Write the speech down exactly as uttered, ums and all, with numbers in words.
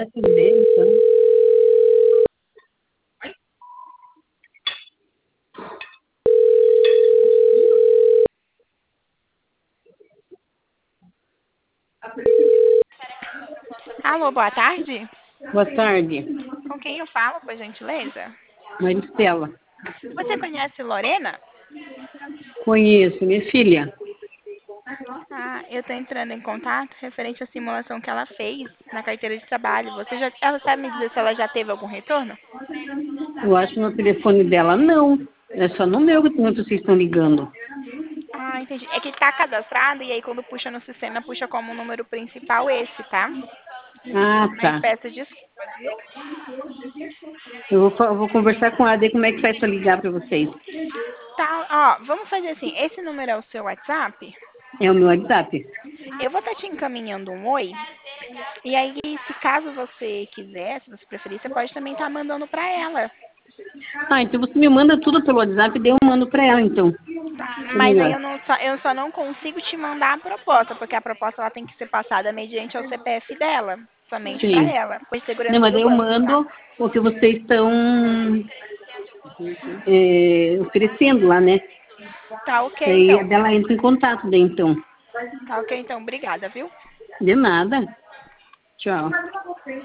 Atender, então. Alô, boa tarde. Boa tarde, Com quem eu falo, por gentileza? Maristela. Você conhece Lorena? Conheço, minha filha. Ah, eu estou entrando em contato referente à simulação que ela fez na carteira de trabalho. Você já, ela sabe me dizer se ela já teve algum retorno? Eu acho no telefone dela, não. É só no meu que vocês estão ligando. Ah, entendi. É que está cadastrado e aí quando puxa no sistema, puxa como número principal esse, tá? Ah, Mas tá. peço desculpa. Eu vou, fa- eu vou conversar com ela, daí como é que faz para ligar para vocês. Tá, ó, vamos fazer assim. Esse número é o seu WhatsApp? É o meu WhatsApp. Eu vou estar te encaminhando um oi. E aí, se caso você quiser, se você preferir, você pode também estar mandando para ela. Ah, então você me manda tudo pelo WhatsApp, daí eu mando para ela, então. Tá. É Mas aí melhor. eu, não, só, eu só não consigo te mandar a proposta, porque a proposta ela tem que ser passada mediante ao C P F dela, somente para Sim. ela, por Não, segurança mas do daí eu banco, tá? mando o que vocês estão é, oferecendo lá, né? Tá ok, Daí a então. dela entra em contato, daí então. Tá ok, então. Obrigada, viu? De nada. Tchau.